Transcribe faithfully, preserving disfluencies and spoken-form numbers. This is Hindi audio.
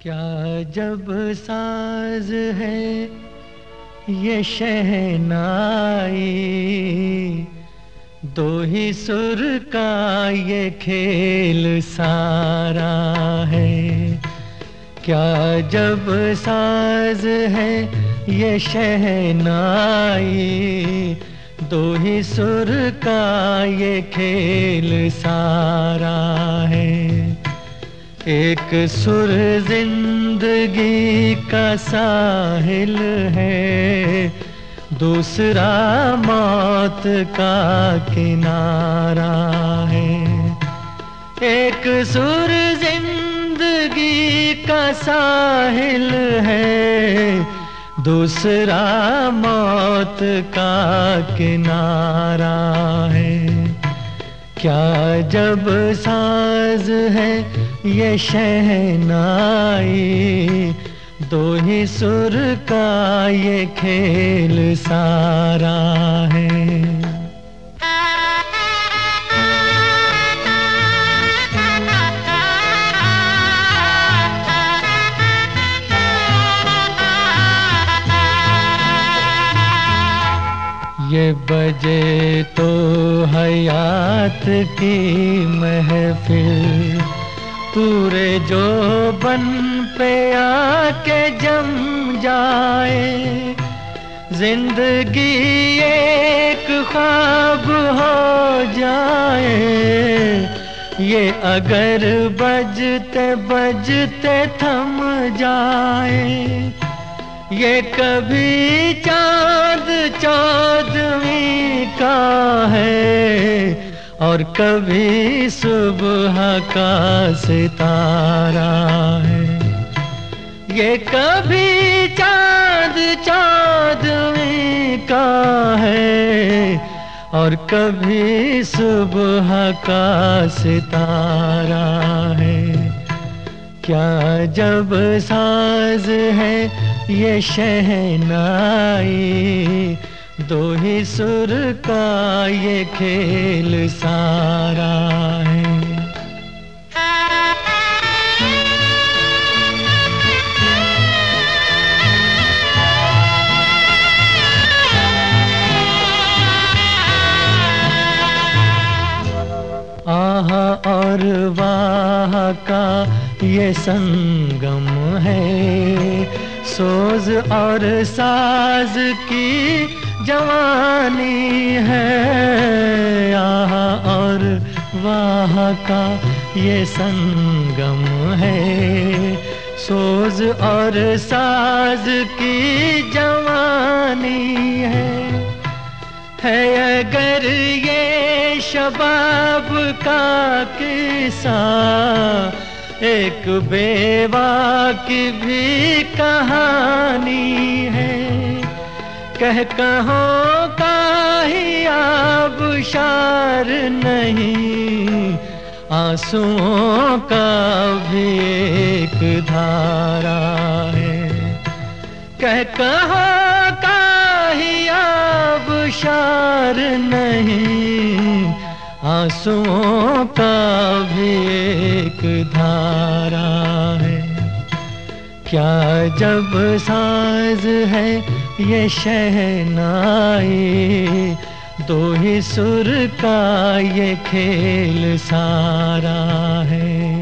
क्या जब साज है ये शहनाई, दो ही सुर का ये खेल सारा है। क्या जब साज है ये शहनाई, दो ही सुर का ये खेल सारा है। एक सुर जिंदगी का साहिल है, दूसरा मौत का किनारा है। एक सुर जिंदगी का साहिल है, दूसरा मौत का किनारा है। क्या जब साज है ये शहनाई, दो ही सुर का ये खेल सारा है। ये बजे तो हयात की महफिल, पूरे जो बन पे आके जम जाए। जिंदगी एक ख्वाब हो जाए, ये अगर बजते बजते थम जाए। ये कभी चाँद चाँदनी का है, और कभी सुबह का सितारा है। ये कभी चाँद चाँदनी का है, और कभी सुबह का सितारा है। क्या जब साज है ये शहनाई, दो ही सुर का ये खेल सारा है। आह और वाह का ये संगम है, सोज और साज की जवानी है। आह और वाह का ये संगम है, सोज और साज की जवानी है। है अगर ये शबाब का किस्सा, एक बेवा की भी कहानी है। कह कहों का ही आबशार नहीं, आंसुओं का भी एक धारा है। कह कहों का ही आबशार नहीं, आंसुओं का भी एक धारा है। क्या जब साज है ये शहनाई, दो ही सुर का ये खेल सारा है।